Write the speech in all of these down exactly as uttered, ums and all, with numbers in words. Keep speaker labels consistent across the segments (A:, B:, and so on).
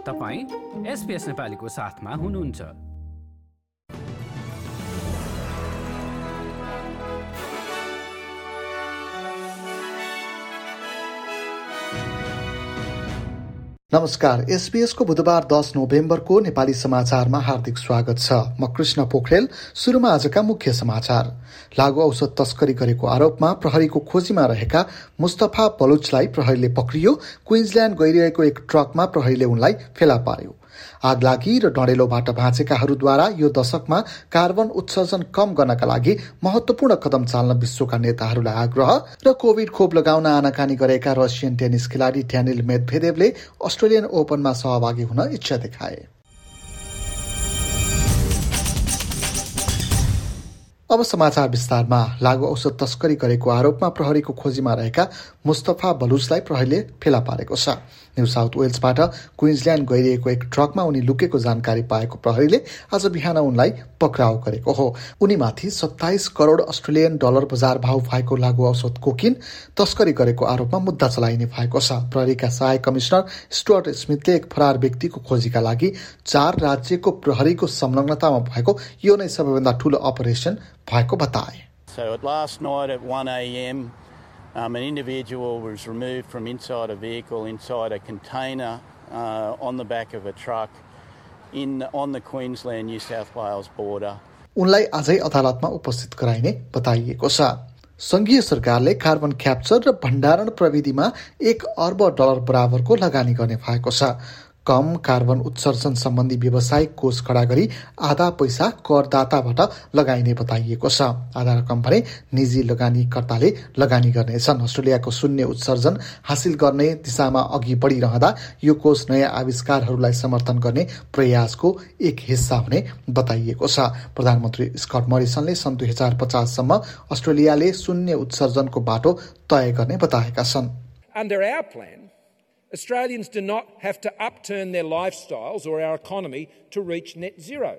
A: तपाईं एसपीएस नेपालीको साथमा हुनुहुन्छ।
B: नमस्कार, एसपीएस को बुधबार दस नोभेम्बरको नेपाली समाचारमा हार्दिक स्वागत छ। म कृष्ण पोखरेल। सुरुमा आजका मुख्य समाचार। लागू औषध तस्करी गरेको आरोपमा प्रहरीको खोजीमा रहेका मुस्तफा बलुचलाई प्रहरीले पक्रियो। क्वीन्सल्याण्ड गइरहेको एक ट्रकमा प्रहरीले उनलाई फेला पार्यो। आगलागी र डढेलोबाट बाँचेकाहरूद्वारा यो दशकमा कार्बन उत्सर्जन कम गर्नका लागि महत्वपूर्ण कदम चाल्न विश्वका नेताहरूलाई आग्रह र कोभिड खोप लगाउन आनाकानी गरेका रसियन टेनिस खेलाडी ड्यानियल मेदभेदेवले अस्ट्रेलियन ओपनमा सहभागी हुन इच्छा देखाए। अब समाचार विस्तारमा। लागू औषध तस्करी गरेको आरोपमा प्रहरीको खोजीमा रहेका मुस्तफा बलुचलाई प्रहरीले फेला पारेको छ। न्यू साउथ वेल्सबाट क्वीन्सल्याण्ड गइरहेको एक ट्रकमा उनी लुकेको जानकारी पाएको प्रहरीले आज बिहान उनलाई पक्राउ गरेको हो। उनीमाथि सत्ताइस करोड अस्ट्रेलियन डलर बजार भाव भएको लागू औषध कोकिन तस्करी गरेको आरोपमा मुद्दा चलाइने भएको छ। प्रहरीका सहायक कमिश्नर स्टुअर्ट स्मिथले एक फरार व्यक्तिको खोजीका लागि चार राज्यको प्रहरीको संलग्नतामा भएको यो नै सबैभन्दा ठूलो अपरेसन भएको बताए।
C: So at last night at one a.m. Um, an individual was removed from inside a vehicle, inside a container uh, on the back of a truck in on the Queensland New South Wales border.
B: उनलाई आजै अदालतमा उपस्थित गराइने बताइएको छ। संघीय सरकारले carbon capture र भण्डारण प्रविधिमा एक अर्ब डलर बराबरको लगानी गर्ने भएको छ। कम कार्बन उत्सर्जन सम्बन्धी व्यावसायिक कोष खडा गरी आधा पैसा करदाताबाट लगाइने बताइएको छ। आधा रकम भने निजी लगानीकर्ताले लगानी गर्नेछन्। अस्ट्रेलियाको शून्य उत्सर्जन हासिल गर्ने दिशामा अघि बढिरहँदा यो कोष नयाँ आविष्कारहरूलाई समर्थन गर्ने प्रयासको एक हिस्सा हुने बताइएको छ। प्रधानमन्त्री स्कट मोरिसनले सन् दुई हजार पचाससम्म अस्ट्रेलियाले शून्य उत्सर्जनको बाटो तय गर्ने बताएका छन्।
D: Under our plan, Australians do not have to upturn their lifestyles or our economy to reach net zero.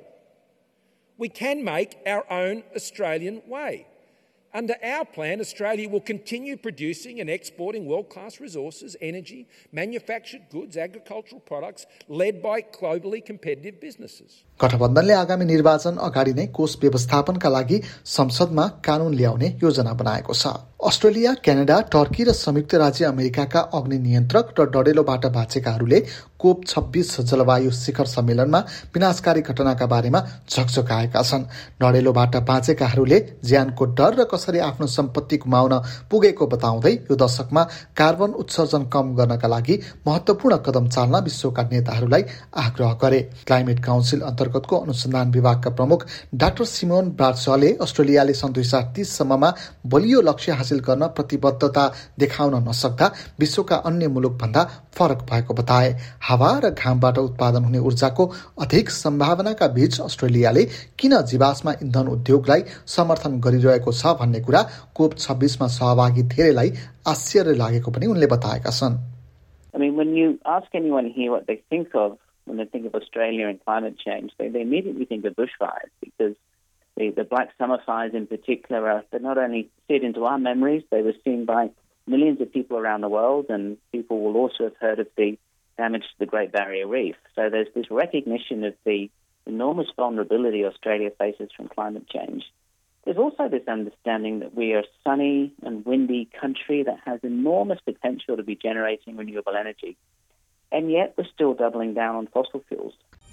D: We can make our own Australian way. Under our plan, Australia will continue producing and exporting world-class resources, energy, manufactured goods, agricultural products, led by globally competitive businesses.
B: गठबन्धनले आगामी निर्वाचन अगाडि नै कोष व्यवस्थापनका लागि संसदमा कानून ल्याउने योजना बनाएको छ। अस्ट्रेलिया, क्यानाडा, टर्की र संयुक्त राज्य अमेरिकाका अग्नि नियन्त्रक र डढेलोबाट बाँचेकाहरूले कोप छब्बीस जलवायु शिखर सम्मेलनमा विनाशकारी घटनाका बारेमा झकझकाएका छन्। डढेलोबाट बाँचेकाहरूले ज्यानको डर र कसरी आफ्नो सम्पत्ति गुमाउन पुगेको बताउँदै यो दशकमा कार्बन उत्सर्जन कम गर्नका लागि महत्वपूर्ण कदम चाल्न विश्वका नेताहरूलाई आग्रह गरे। क्लाइमेट काउन्सिल अन्तर्गतको अनुसन्धान विभागका प्रमुख डाक्टर सिमोन ब्राड्सले अस्ट्रेलियाले सन् दुई हजार तीससम्ममा बलियो लक्ष्य हासिल गर्न प्रतिबद्धता देखाउन नसक्दा विश्वका अन्य मुलुकभन्दा फरक भएको बताए। हावा र घामबाट उत्पादन हुने ऊर्जाको अधिक सम्भावनाका बीच अस्ट्रेलियाले किन जीवाश्म इन्धन उद्योगलाई समर्थन गरिरहेको छ भन्ने कुरा कोप छब्बीसमा सहभागी धेरैलाई आश्चर्य लागेको पनि उनले बताएका छन्।
E: I mean, when you ask anyone here what they think of when they think of Australia and climate change, they, they immediately think of bushfires because the, the Black Summer fires in particular are they're not only set into our memories, they were seen by millions of people around the world, and people will also have heard of the damage to the Great Barrier Reef. So there's this recognition of the enormous vulnerability Australia faces from climate change. There's also this understanding that we are a sunny and windy country that has enormous potential to be generating renewable energy. And yet we're still doubling down on fossil fuels.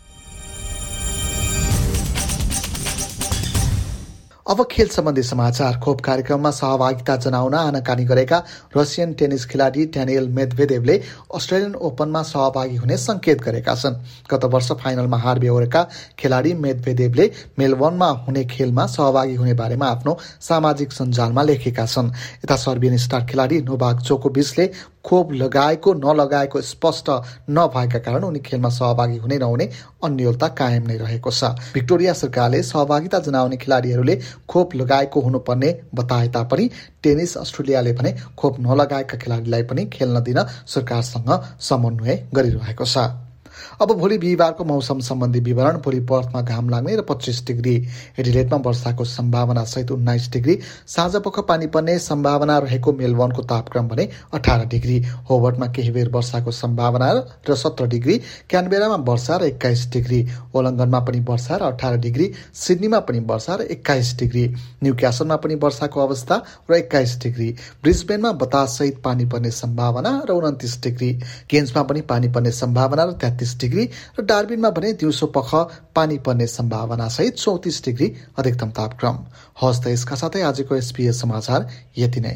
B: अब खेल सम्बन्धी समाचार। खोप कार्यक्रममा सहभागिता जनाउन आनाकानी गरेका रसियन टेनिस खेलाडी ड्यानियल मेदभेदेवले अस्ट्रेलियन ओपनमा सहभागी हुने संकेत गरेका छन्। गत वर्ष फाइनलमा हार बेहोरेका खेलाडी मेदभेदेवले मेलबर्नमा हुने खेलमा सहभागी हुने बारेमा आफ्नो सामाजिक सञ्जालमा लेखेका छन्। यता सर्बियन स्टार खेलाडी नोभाक जोकोभिचले खोप लगाएको नलगाएको स्पष्ट नभएका कारण उनी खेलमा सहभागी हुने नहुने अन्योलता कायम नै रहेको छ। भिक्टोरिया सरकारले सहभागिता जनाउने खेलाडीहरूले खोप लगाएको हुनुपर्ने बताए तापनि टेनिस अस्ट्रेलियाले भने खोप नलगाएका खेलाडीलाई पनि खेल्न दिन सरकारसँग समन्वय गरिरहेको छ। अब भोलि बिहिबारको मौसम सम्बन्धी विवरण। भोलि पर्थमा घाम लाग्ने र पच्चीस डिग्री, एडिलेडमा वर्षाको सम्भावना सहित उन्नाइस डिग्री, साँझपख पानी पर्ने सम्भावना रहेको मेलबर्नको तापक्रम भने अठार डिग्री, होबर्टमा केही बेर वर्षाको सम्भावना र सत्र डिग्री, क्यानबेरामा वर्षा र एक्काइस डिग्री, ओलङ्गनमा पनि वर्षा र अठार डिग्री, सिडनीमा पनि वर्षा र एक्काइस डिग्री, न्युक्यासलमा पनि वर्षाको अवस्था र एक्काइस डिग्री, ब्रिस्बेनमा बतास सहित पानी पर्ने सम्भावना र उन्तिस डिग्री, केन्समा पनि पानी पर्ने सम्भावना र तेत्तीस डिग्री र डार्बिनमा भने दिउँसो पख पानी पर्ने सम्भावना सहित चौतिस डिग्री अधिकतम तापक्रम। हवस् त यसका साथै आजको एसपीएस समाचार यति नै।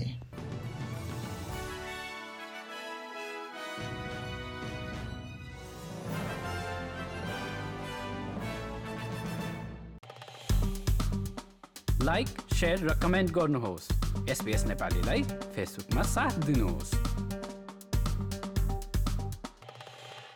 A: लाइक, शेयर र कमेन्ट गर्नुहोस्। एसपीएस नेपालीलाई फेसबुकमा साथ दिनुहोस्।